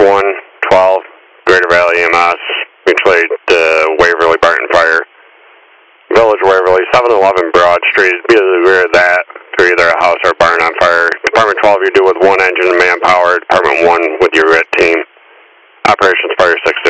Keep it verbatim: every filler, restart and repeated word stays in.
one, twelve, Greater Valley E M S, mutually aid to Waverly Barton Fire. Village Waverly, seven eleven Broad Street, be to the rear of that, to either a house or a barn on fire. Department twelve, you do with one engine and manpower. Department one with your R I T team. Operations Fire six